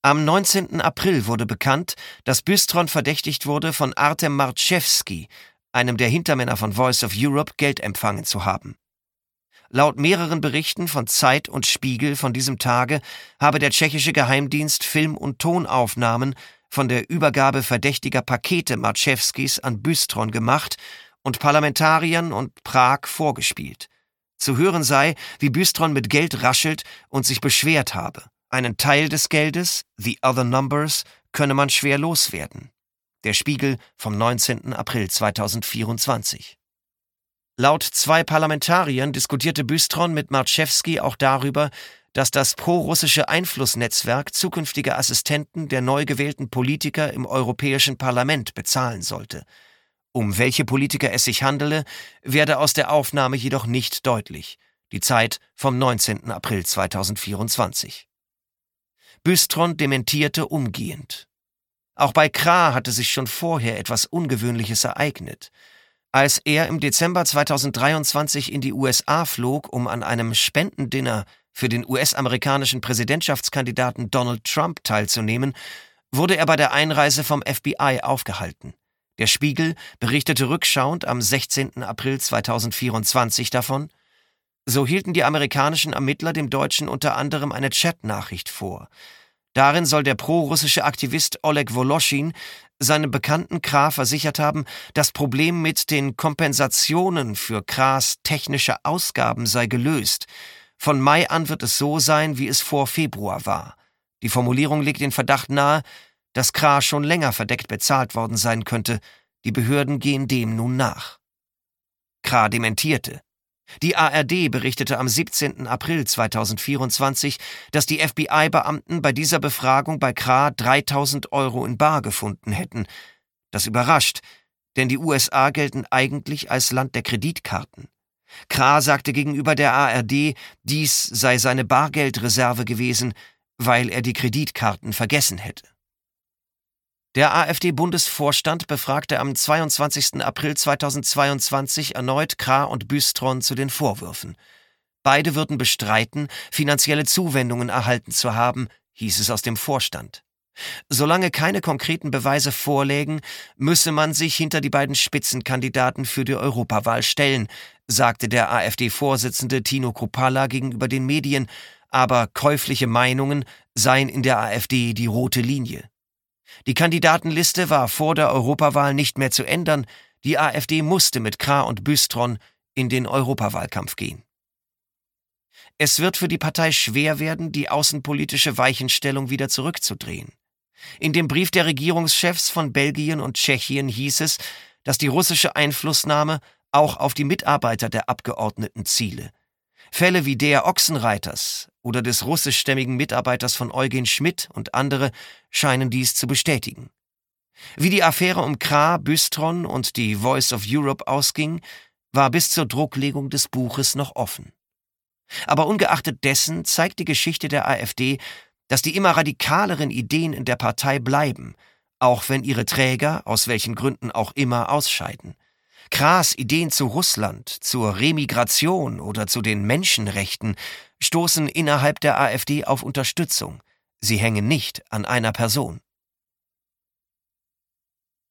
Am 19. April wurde bekannt, dass Bystron verdächtigt wurde, von Artem Marczewski, einem der Hintermänner von Voice of Europe, Geld empfangen zu haben. Laut mehreren Berichten von Zeit und Spiegel von diesem Tage habe der tschechische Geheimdienst Film- und Tonaufnahmen von der Übergabe verdächtiger Pakete Marczewskis an Bystron gemacht und Parlamentariern und Prag vorgespielt. Zu hören sei, wie Bystron mit Geld raschelt und sich beschwert habe. Einen Teil des Geldes, the other numbers, könne man schwer loswerden. Der Spiegel vom 19. April 2024. Laut 2 Parlamentariern diskutierte Bystron mit Marczewski auch darüber, dass das prorussische Einflussnetzwerk zukünftige Assistenten der neu gewählten Politiker im Europäischen Parlament bezahlen sollte. Um welche Politiker es sich handele, werde aus der Aufnahme jedoch nicht deutlich. Die Zeit vom 19. April 2024. Bystron dementierte umgehend. Auch bei Krah hatte sich schon vorher etwas Ungewöhnliches ereignet. Als er im Dezember 2023 in die USA flog, um an einem Spendendinner für den US-amerikanischen Präsidentschaftskandidaten Donald Trump teilzunehmen, wurde er bei der Einreise vom FBI aufgehalten. Der Spiegel berichtete rückschauend am 16. April 2024 davon: So hielten die amerikanischen Ermittler dem Deutschen unter anderem eine Chatnachricht vor. Darin soll der prorussische Aktivist Oleg Woloschin seinem Bekannten Krah versichert haben, das Problem mit den Kompensationen für Krahs technische Ausgaben sei gelöst. Von Mai an wird es so sein, wie es vor Februar war. Die Formulierung legt den Verdacht nahe, dass Krah schon länger verdeckt bezahlt worden sein könnte. Die Behörden gehen dem nun nach. Krah dementierte. Die ARD berichtete am 17. April 2024, dass die FBI-Beamten bei dieser Befragung bei Krah 3.000 € in bar gefunden hätten. Das überrascht, denn die USA gelten eigentlich als Land der Kreditkarten. Krah sagte gegenüber der ARD, dies sei seine Bargeldreserve gewesen, weil er die Kreditkarten vergessen hätte. Der AfD-Bundesvorstand befragte am 22. April 2022 erneut Krah und Bystron zu den Vorwürfen. Beide würden bestreiten, finanzielle Zuwendungen erhalten zu haben, hieß es aus dem Vorstand. Solange keine konkreten Beweise vorlägen, müsse man sich hinter die beiden Spitzenkandidaten für die Europawahl stellen, sagte der AfD-Vorsitzende Tino Kruppalla gegenüber den Medien, aber käufliche Meinungen seien in der AfD die rote Linie. Die Kandidatenliste war vor der Europawahl nicht mehr zu ändern, die AfD musste mit Krah und Bystron in den Europawahlkampf gehen. Es wird für die Partei schwer werden, die außenpolitische Weichenstellung wieder zurückzudrehen. In dem Brief der Regierungschefs von Belgien und Tschechien hieß es, dass die russische Einflussnahme auch auf die Mitarbeiter der Abgeordneten ziele. Fälle wie der Ochsenreiters oder des russischstämmigen Mitarbeiters von Eugen Schmidt und andere scheinen dies zu bestätigen. Wie die Affäre um Krah, Bystron und die Voice of Europe ausging, war bis zur Drucklegung des Buches noch offen. Aber ungeachtet dessen zeigt die Geschichte der AfD, dass die immer radikaleren Ideen in der Partei bleiben, auch wenn ihre Träger, aus welchen Gründen auch immer, ausscheiden. Krahs Ideen zu Russland, zur Remigration oder zu den Menschenrechten stoßen innerhalb der AfD auf Unterstützung. Sie hängen nicht an einer Person.